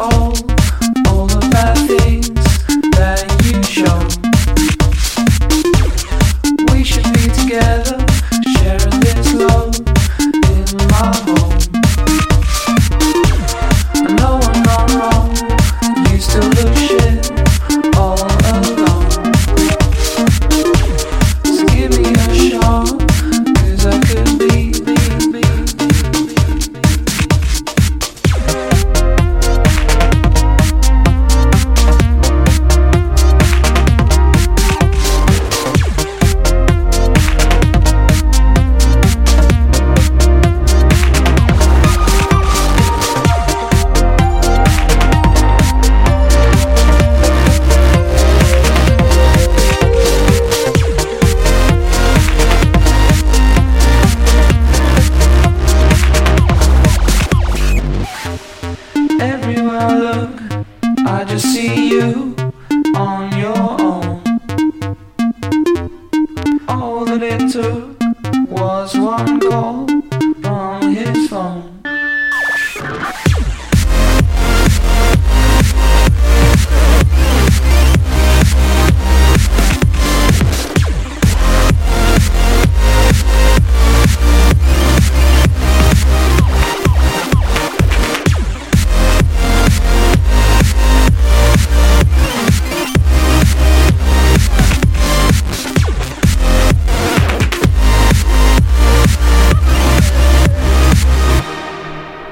all the bad things that you show. We should be together, sharing this love in my home. I know I'm not wrong, you still look shit all alone. So give me a shot, 'cause I could be. Everywhere I look, I just see you on your own. All that it took was one call from his phone.